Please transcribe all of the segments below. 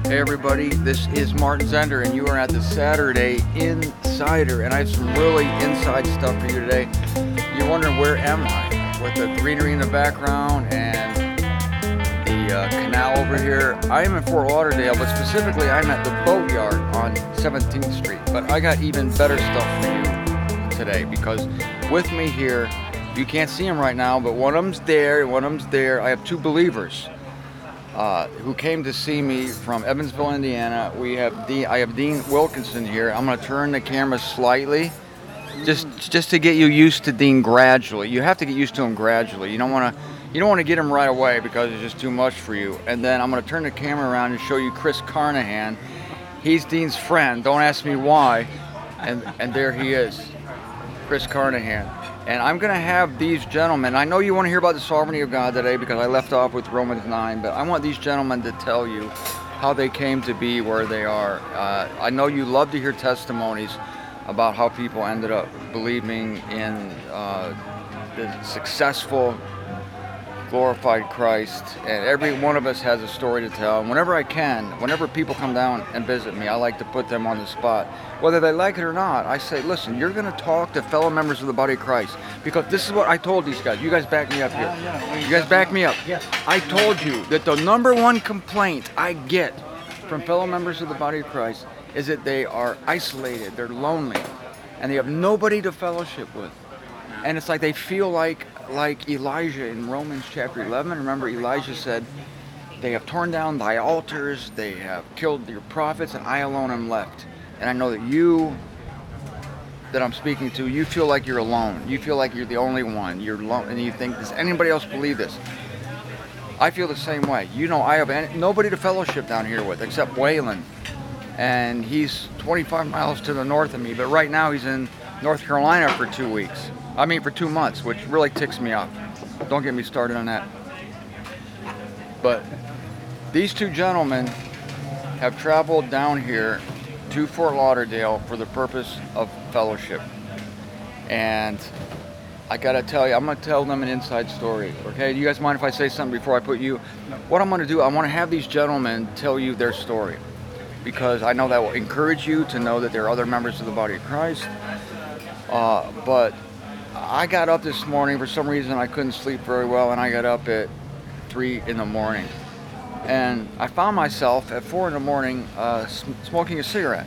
Hey everybody, this is Martin Zender and you are at the Saturday Insider, and I have some really inside stuff for you today. You're wondering, where am I? With the greenery in the background and the canal over here. I am in Fort Lauderdale, but specifically I'm at the Boatyard on 17th Street. But I got even better stuff for you today, because with me here, you can't see them right now, but one of them's there, one of them's there. I have two believers who came to see me from Evansville, Indiana. I have Dean Wilkinson here. I'm going to turn the camera slightly, just to get you used to Dean gradually. You have to get used to him gradually. You don't want to get him right away because it's just too much for you. And then I'm going to turn the camera around and show you Chris Carnahan. He's Dean's friend. Don't ask me why. And there he is, Chris Carnahan. And I'm going to have these gentlemen, I know you want to hear about the sovereignty of God today because I left off with Romans 9, but I want these gentlemen to tell you how they came to be where they are. I know you love to hear testimonies about how people ended up believing in the successful, glorified Christ, and every one of us has a story to tell. And whenever I can, whenever people come down and visit me, I like to put them on the spot. Whether they like it or not, I say, listen, you're going to talk to fellow members of the body of Christ, because this is what I told these guys. You guys back me up here. You guys back me up. I told you that the number one complaint I get from fellow members of the body of Christ is that they are isolated, they're lonely, and they have nobody to fellowship with. And it's like they feel like Elijah in Romans chapter 11. Remember, Elijah said, they have torn down thy altars, they have killed your prophets, and I alone am left. And I know that you, that I'm speaking to, you feel like you're alone. You feel like you're the only one. You're alone, and you think, does anybody else believe this? I feel the same way. You know, I have nobody to fellowship down here with except Waylon. And he's 25 miles to the north of me, but right now he's in North Carolina for 2 weeks. For 2 months, which really ticks me off. Don't get me started on that. But these two gentlemen have traveled down here to Fort Lauderdale for the purpose of fellowship. And I gotta tell you, I'm gonna tell them an inside story, okay? Do you guys mind if I say something before I put you? What I'm gonna do, I wanna have these gentlemen tell you their story, because I know that will encourage you to know that there are other members of the body of Christ. But I got up this morning, for some reason I couldn't sleep very well, and I got up at 3 in the morning. And I found myself at 4 in the morning smoking a cigarette.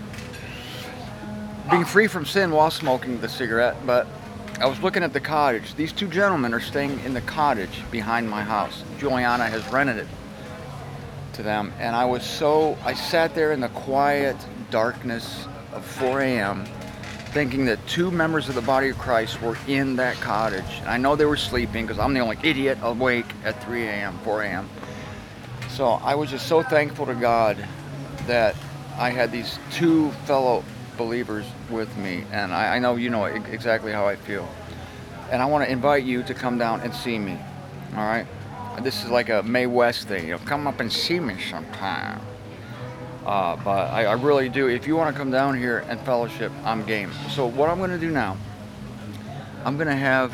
Being free from sin while smoking the cigarette, but I was looking at the cottage. These two gentlemen are staying in the cottage behind my house. Juliana has rented it to them, and I sat there in the quiet darkness of 4 a.m. thinking that two members of the body of Christ were in that cottage. And I know they were sleeping because I'm the only idiot awake at 3 a.m., 4 a.m. So I was just so thankful to God that I had these two fellow believers with me. And I know you know exactly how I feel. And I want to invite you to come down and see me. All right? This is like a Mae West thing. Come up and see me sometime. But I really do. If you want to come down here and fellowship, I'm game. So what I'm going to do now, I'm going to have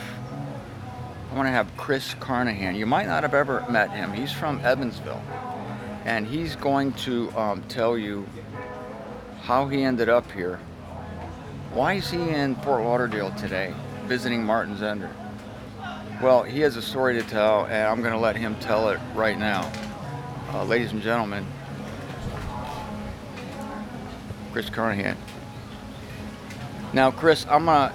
Chris Carnahan. You might not have ever met him. He's from Evansville, and he's going to tell you how he ended up here. Why is he in Fort Lauderdale today, visiting Martin Zender? Well, he has a story to tell, and I'm going to let him tell it right now. Ladies and gentlemen, Chris Carnahan. Now, Chris, I'm gonna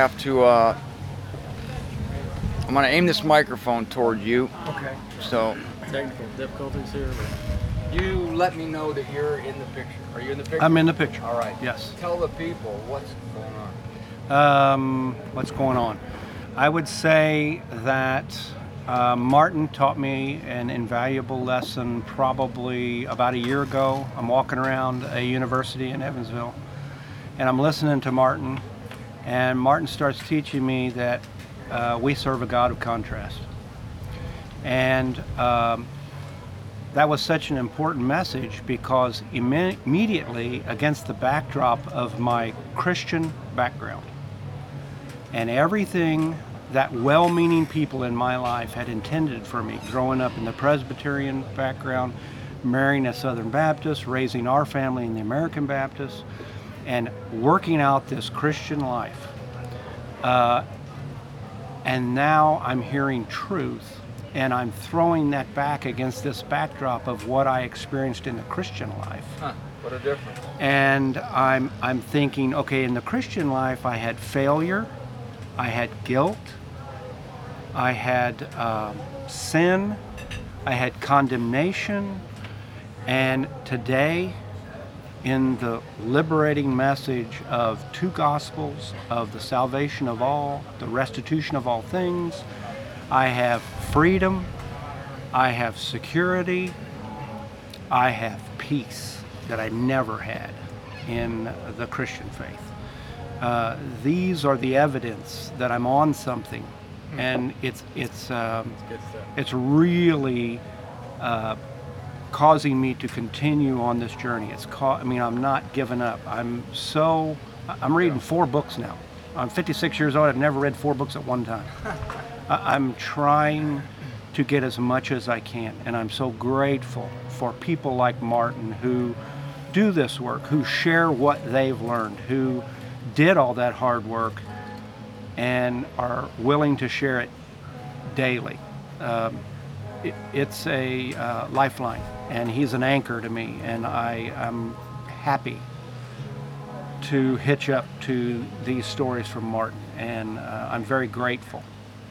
aim this microphone toward you. Okay. So, Technical difficulties here. you let me know that you're in the picture. Are you in the picture? I'm in the picture. All right. Yes. Tell the people what's going on. What's going on? I would say that Martin taught me an invaluable lesson probably about a year ago. I'm walking around a university in Evansville, and I'm listening to Martin, and Martin starts teaching me that we serve a God of contrast. And that was such an important message, because immediately, against the backdrop of my Christian background and everything that well-meaning people in my life had intended for me, growing up in the Presbyterian background, marrying a Southern Baptist, raising our family in the American Baptist, and working out this Christian life. And now I'm hearing truth, and I'm throwing that back against this backdrop of what I experienced in the Christian life. Huh, what a difference. And I'm thinking, okay, in the Christian life, I had failure, I had guilt, I had sin, I had condemnation, and today, in the liberating message of two gospels, of the salvation of all, the restitution of all things, I have freedom, I have security, I have peace that I never had in the Christian faith. These are the evidence that I'm on something, and it's really causing me to continue on this journey. I'm not giving up. I'm reading 4 books now. I'm 56 years old. I've never read 4 books at one time. I'm trying to get as much as I can, and I'm so grateful for people like Martin who do this work, who share what they've learned, who did all that hard work and are willing to share it daily. It's a lifeline, and he's an anchor to me, and I'm happy to hitch up to these stories from Martin, and I'm very grateful.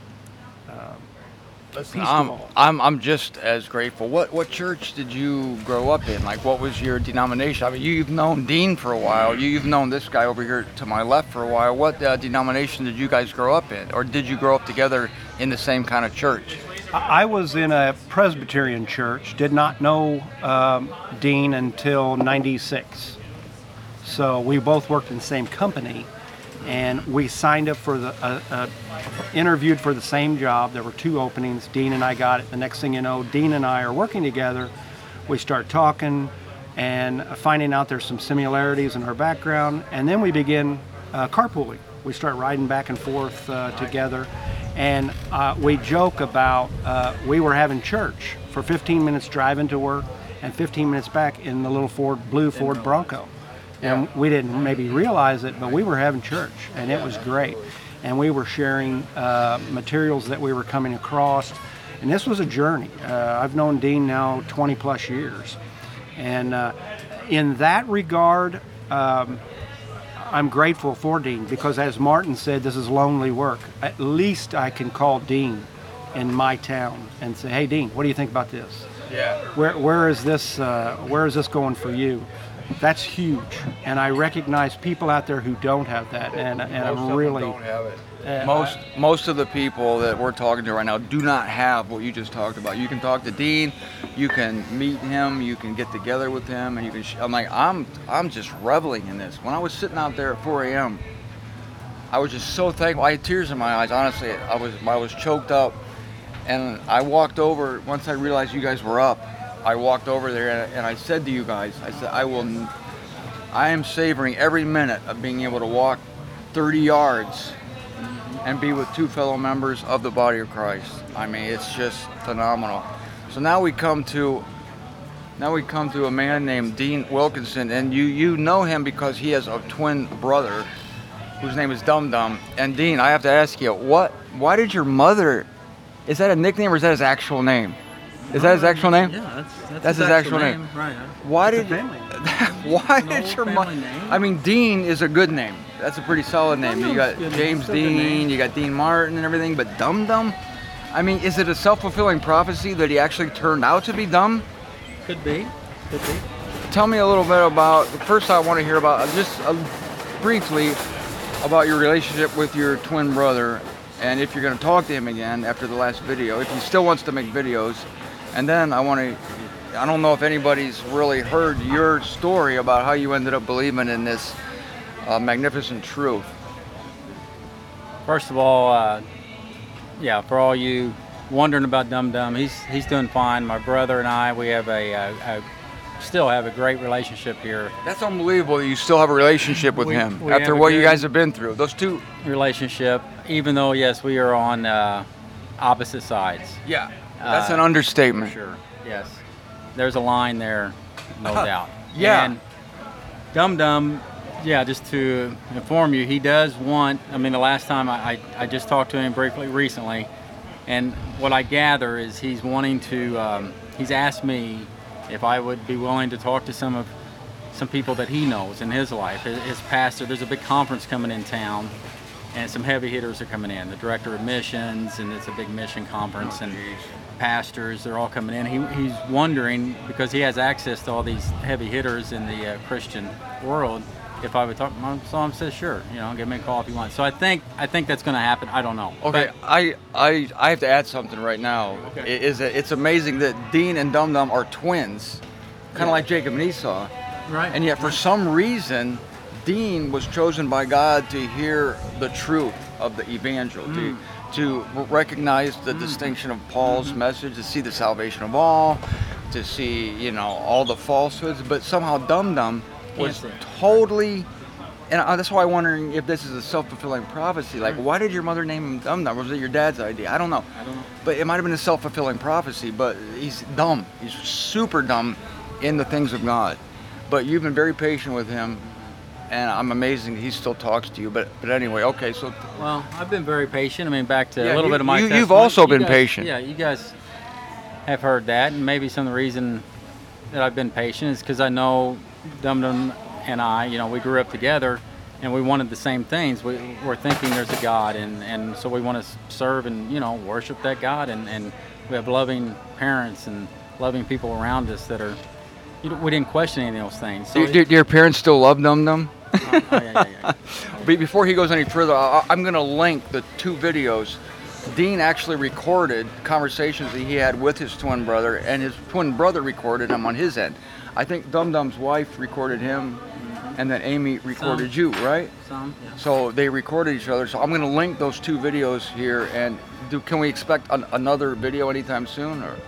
Listen, I'm just as grateful. What church did you grow up in? Like, what was your denomination? I mean, you've known Dean for a while. You've known this guy over here to my left for a while. What denomination did you guys grow up in? Or did you grow up together in the same kind of church? I was in a Presbyterian church, did not know Dean until '96. So we both worked in the same company, and we signed up for interviewed for the same job. There were 2 openings. Dean and I got it. The next thing you know, Dean and I are working together. We start talking and finding out there's some similarities in our background, and then we begin carpooling. We start riding back and forth together, and we joke about we were having church for 15 minutes driving to work and 15 minutes back in the little blue Ford Bronco. And we didn't maybe realize it, but we were having church, and it was great. And we were sharing materials that we were coming across. And this was a journey. I've known Dean now 20 plus years. And in that regard, I'm grateful for Dean, because as Martin said, this is lonely work. At least I can call Dean in my town and say, hey, Dean, what do you think about this? Yeah. Where is this going for you? That's huge, and I recognize people out there who don't have that, and I'm really don't have it. Most of the people that we're talking to right now do not have what you just talked about. You can talk to Dean, you can meet him, you can get together with him, and you can. I'm just reveling in this. When I was sitting out there at 4 a.m., I was just so thankful. I had tears in my eyes. Honestly, I was choked up, and I walked over once I realized you guys were up. I walked over there and I said to you guys, I said, I am savoring every minute of being able to walk 30 yards and be with 2 fellow members of the body of Christ. I mean, it's just phenomenal. So now we come to a man named Dean Wilkinson, and you know him because he has a twin brother whose name is Dum Dum. And Dean, I have to ask you, why did your mother, is that a nickname or is that his actual name? Is that his actual name? Yeah, that's his actual name. Right. Why It's did a family name. why It's an did old your family mom? name. I mean, Dean is a good name. That's a pretty solid name. You got Yeah, James it's a good Dean, name. you got Dean Martin and everything, but Dum Dum? I mean, is it a self-fulfilling prophecy that he actually turned out to be dumb? Could be. Tell me a little bit about. First, I want to hear about just briefly about your relationship with your twin brother, and if you're going to talk to him again after the last video, if he still wants to make videos. And then I don't know if anybody's really heard your story about how you ended up believing in this magnificent truth. First of all, for all you wondering about Dum Dum, he's doing fine. My brother and I, we have still have a great relationship here. That's unbelievable that you still have a relationship with him after what you guys have been through. Those 2 relationship, even though yes, we are on opposite sides. Yeah. That's an understatement. For sure. Yes. there's a line there, no doubt. Yeah. And Dum Dum, yeah, just to inform you, he does want, I mean, the last time I just talked to him briefly recently, and what I gather is he's wanting to, he's asked me if I would be willing to talk to some people that he knows in his life. His pastor, there's a big conference coming in town, and some heavy hitters are coming in. The director of missions, and it's a big mission conference, and pastors, they're all coming in. He's wondering, because he has access to all these heavy hitters in the Christian world, if I would talk. So I said, sure, give me a call if you want. So I think that's going to happen. I don't know. Okay, I have to add something right now. Okay. It's amazing that Dean and Dum Dum are twins, kind of like Jacob and Esau. Right. And yet, for some reason, Dean was chosen by God to hear the truth of the evangel, to recognize the distinction of Paul's message, to see the salvation of all, to see, all the falsehoods. But somehow Dum Dum was totally, and that's why I'm wondering if this is a self-fulfilling prophecy. Like, why did your mother name him Dum Dum? Was it your dad's idea? I don't know. But it might have been a self-fulfilling prophecy. But he's dumb. He's super dumb in the things of God. But you've been very patient with him, and I'm amazing that he still talks to you. But anyway, okay, so. Well, I've been very patient. I mean, back to Yeah, a little bit of my you've testimony. also been guys- patient. Yeah, you guys have heard that, and maybe some of the reason that I've been patient is because I know Dum Dum and I, we grew up together, and we wanted the same things. We're thinking there's a God, and so we want to serve and, worship that God, and we have loving parents and loving people around us that are, we didn't question any of those things. So Do your parents still love Dum Dum? yeah. Before he goes any further, I'm going to link the two videos. Dean actually recorded conversations that he had with his twin brother, and his twin brother recorded them on his end. I think Dum Dum's wife recorded him, and then Amy recorded you, right? Some, yeah. So they recorded each other. So I'm going to link those two videos here. And can we expect another video anytime soon? Or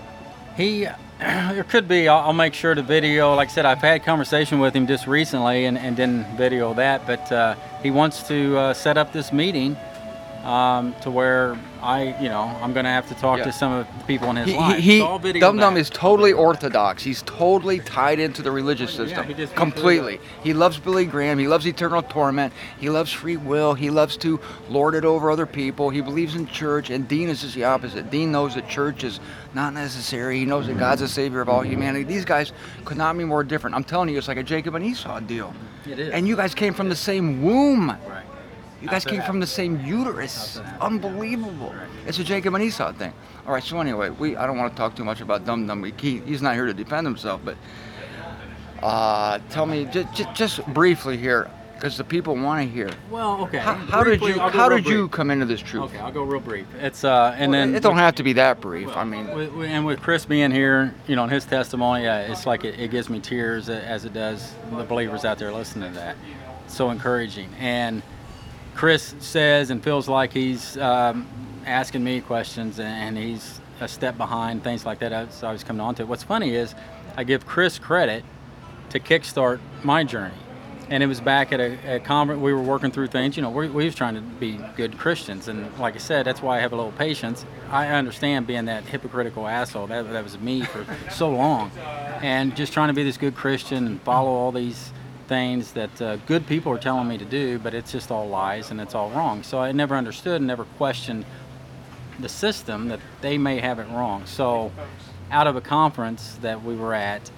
There could be. I'll make sure to video. Like I said, I've had conversation with him just recently and didn't video that. But he wants to set up this meeting to where I'm going to have to talk to some of the people in his life. So I'll video Dum Dum that. is totally orthodox. He's totally tied into the religious system. he just completely. He loves Billy Graham. He loves eternal torment. He loves free will. He loves to lord it over other people. He believes in church. And Dean is just the opposite. Dean knows that church is not necessary. He knows that God's the savior of all humanity. These guys could not be more different. I'm telling you, it's like a Jacob and Esau deal. It is. And you guys came from the same womb. Right. You guys came from the same uterus. Unbelievable. It's a Jacob and Esau thing. All right, so anyway, I don't want to talk too much about Dum Dum. He's not here to defend himself, but tell me, just briefly here, because the people want to hear. Well, okay. How did you come into this truth? Okay, I'll go real brief. It's and then It don't have to be that brief. I mean, and with Chris being here, in his testimony, it's like it gives me tears as it does the believers out there listening to that. It's so encouraging. And Chris says and feels like he's asking me questions, and he's a step behind, things like that. So I was coming on to it. What's funny is I give Chris credit to kickstart my journey. And it was back at a conference. We were working through things. We was trying to be good Christians. And like I said, that's why I have a little patience. I understand being that hypocritical asshole. That was me for so long. And just trying to be this good Christian and follow all these things that good people are telling me to do, but it's just all lies and it's all wrong. So I never understood and never questioned the system that they may have it wrong. So out of a conference that we were at,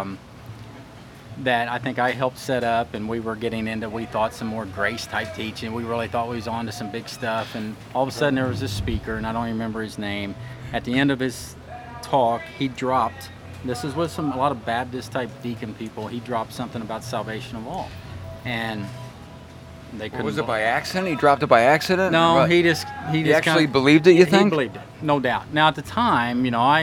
that I think I helped set up, and we were getting into, we thought, some more grace type teaching. We really thought we was on to some big stuff, and all of a sudden there was this speaker, and I don't even remember his name. At the end of his talk, he dropped, this is with a lot of Baptist type deacon people, he dropped something about salvation of all. And they couldn't. was it by accident? He dropped it by accident? No, Right. he just actually believed it, you think? He believed it, no doubt. Now at the time,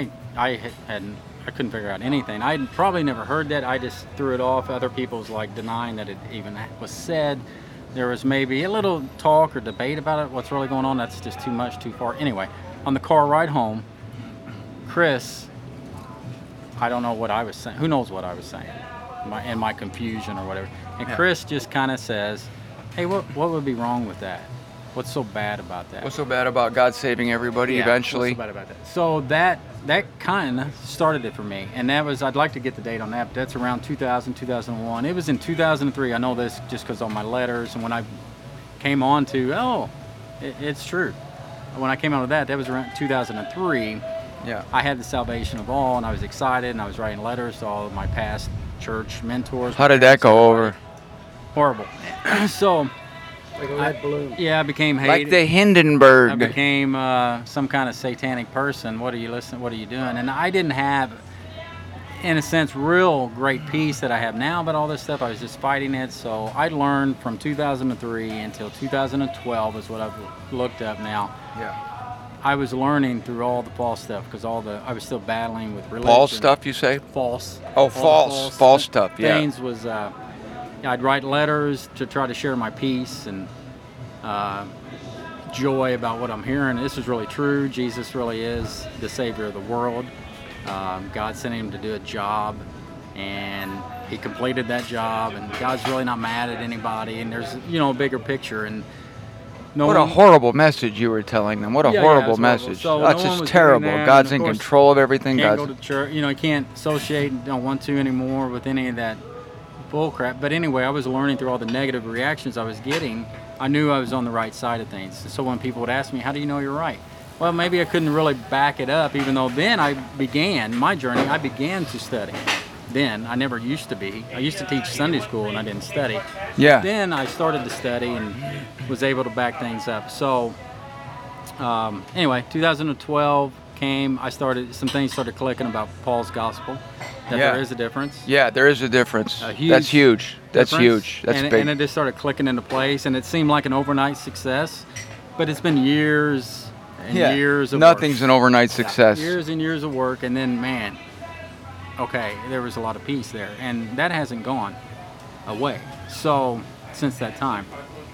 I couldn't figure out anything. I'd probably never heard that. I just threw it off. Other people was like denying that it even was said. There was maybe a little talk or debate about it. What's really going on? That's just too much, too far. Anyway, on the car ride home, Chris, I don't know what I was saying. Who knows what I was saying? In my confusion or whatever. And Chris just kind of says, "Hey, what would be wrong with that? What's so bad about that?" What's so bad about God saving everybody eventually? What's so bad about that? So that that kind of started it for me. And that was, I'd like to get the date on that, but that's around 2000, 2001. It was in 2003. I know this just because on my letters, and when I came on to, it's true. When I came out of that was around 2003. Yeah. I had the salvation of all, and I was excited, and I was writing letters to all of my past church mentors. How did that go over? Horrible. So, Like a lead balloon. yeah, I became hated. Like the I Hindenburg. became some kind of satanic person. What are you listening? What are you doing? And I didn't have, in a sense, real great peace that I have now. But all this stuff, I was just fighting it. So I learned from 2003 until 2012 is what I've looked up now. Yeah. I was learning through all the false stuff because I was still battling with religion. False stuff, you say? False. Oh, All the false stuff. Yeah. Things was. I'd write letters to try to share my peace and joy about what I'm hearing. This is really true. Jesus really is the Savior of the world. God sent him to do a job, and he completed that job. And God's really not mad at anybody. And there's a bigger picture. And no What a one- horrible message you were telling them. What a Yeah, horrible it's horrible. message. So That's no one just was terrible. doing that, God's and in of course, control of everything. Can't God's go to church. I can't associate and don't want to anymore with any of that bull crap. But anyway, I was learning through all the negative reactions I was getting. I knew I was on the right side of things. So when people would ask me, how do you know you're right? Well, maybe I couldn't really back it up, even though then I began my journey. I began to study. Then I never used to be. I used to teach Sunday school and I didn't study. Yeah. Then I started to study and was able to back things up. So anyway, 2012 came. Some things started clicking about Paul's gospel. That Yeah. there is a difference. Yeah, there is a difference. A huge That's huge. That's difference. huge. That's and, big. And it just started clicking into place, and it seemed like an overnight success, but it's been years and years of Nothing's work. an overnight success. Years and years of work, and then man, okay, there was a lot of peace there, and that hasn't gone away. So since that time,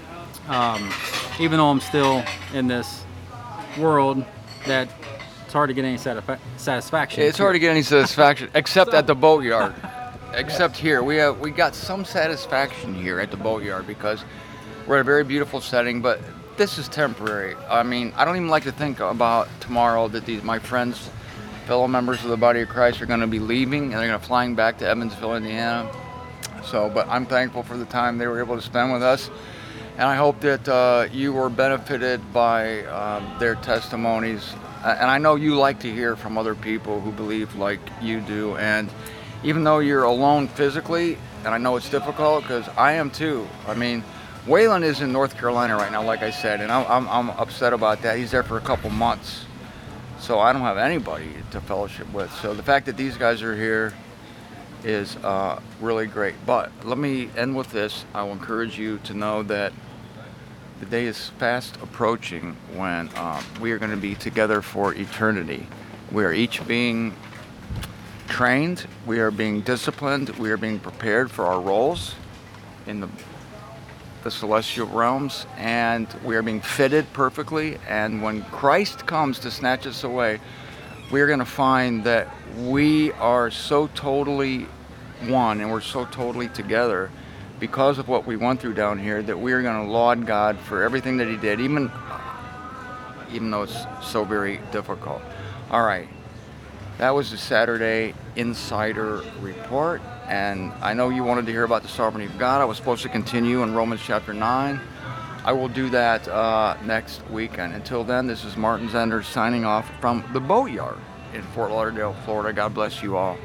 even though I'm still in this world that it's hard to get any satisfaction. It's hard to get any satisfaction except at the boatyard. Except here, we got some satisfaction here at the boatyard because we're at a very beautiful setting. But this is temporary. I mean, I don't even like to think about tomorrow that my friends, fellow members of the Body of Christ, are going to be leaving and they're going to flying back to Evansville, Indiana. So, but I'm thankful for the time they were able to spend with us. And I hope that you were benefited by their testimonies. And I know you like to hear from other people who believe like you do. And even though you're alone physically, and I know it's difficult because I am too. I mean, Waylon is in North Carolina right now, like I said, and I'm upset about that. He's there for a couple months. So I don't have anybody to fellowship with. So the fact that these guys are here is really great. But let me end with this. I will encourage you to know that the day is fast approaching when we are going to be together for eternity. We are each being trained, we are being disciplined, we are being prepared for our roles in the celestial realms, and we are being fitted perfectly. And when Christ comes to snatch us away, we are going to find that we are so totally one and we're so totally together because of what we went through down here that we are going to laud God for everything that he did, even though it's so very difficult. All right. That was the Saturday Insider Report, and I know you wanted to hear about the sovereignty of God. I was supposed to continue in Romans chapter 9. I will do that next weekend. Until then, this is Martin Zender signing off from the Boatyard in Fort Lauderdale, Florida. God bless you all.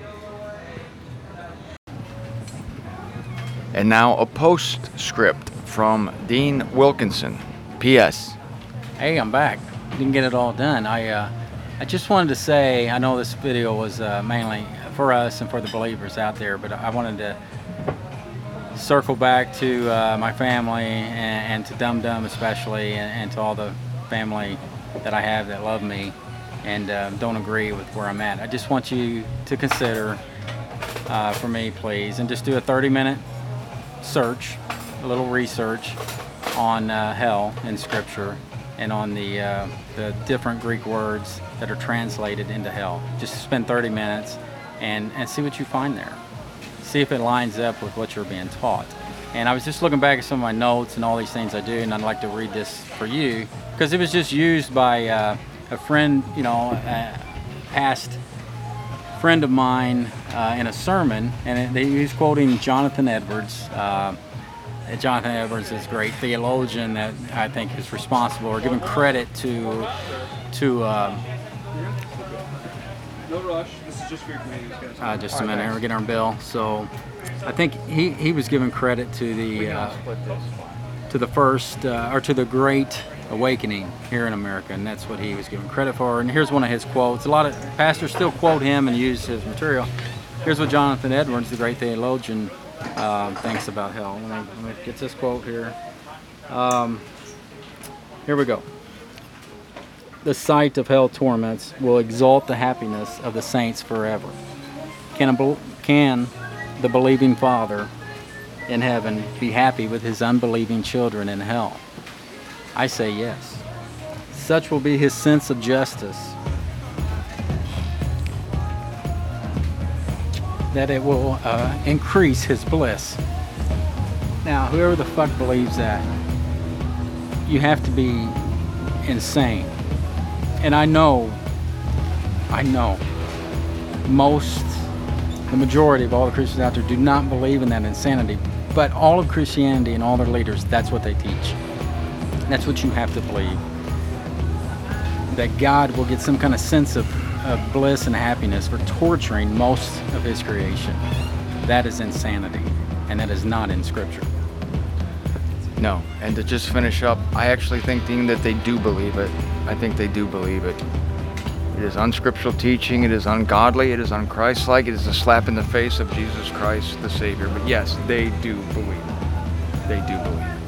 And now a postscript from Dean Wilkinson. P.S. Hey, I'm back. Didn't get it all done. I just wanted to say, I know this video was mainly for us and for the believers out there, but I wanted to circle back to my family and to Dum Dum especially, and to all the family that I have that love me and don't agree with where I'm at. I just want you to consider for me, please, and just do a 30-minute search, a little research on hell in Scripture and on the different Greek words that are translated into hell. Just spend 30 minutes and see what you find there. See if it lines up with what you're being taught. And I was just looking back at some of my notes and all these things I do, and I'd like to read this for you because it was just used by a friend, past friend of mine in a sermon, and he was quoting Jonathan Edwards. Jonathan Edwards is a great theologian that I think is responsible or giving credit to No rush. This is just for your committees, guys. just a minute, we're getting our bill. So I think he was giving credit to the first or to the Great Awakening here in America, and that's what he was giving credit for. And here's one of his quotes. A lot of pastors still quote him and use his material. Here's what Jonathan Edwards, the great theologian, thinks about hell. Let me get this quote here. Here we go. The sight of hell torments will exalt the happiness of the saints forever. Can the believing Father in heaven be happy with his unbelieving children in hell? I say yes. Such will be his sense of justice that it will increase his bliss. Now, whoever the fuck believes that, you have to be insane. And I know, the majority of all the Christians out there do not believe in that insanity. But all of Christianity and all their leaders, that's what they teach. That's what you have to believe. That God will get some kind of sense of bliss and happiness for torturing most of his creation. That is insanity, and that is not in Scripture. No, and to just finish up, I actually think, Dean, that they do believe it. I think they do believe it. It is unscriptural teaching, it is ungodly, it is unchristlike, it is a slap in the face of Jesus Christ, the Savior. But yes, they do believe it. They do believe it.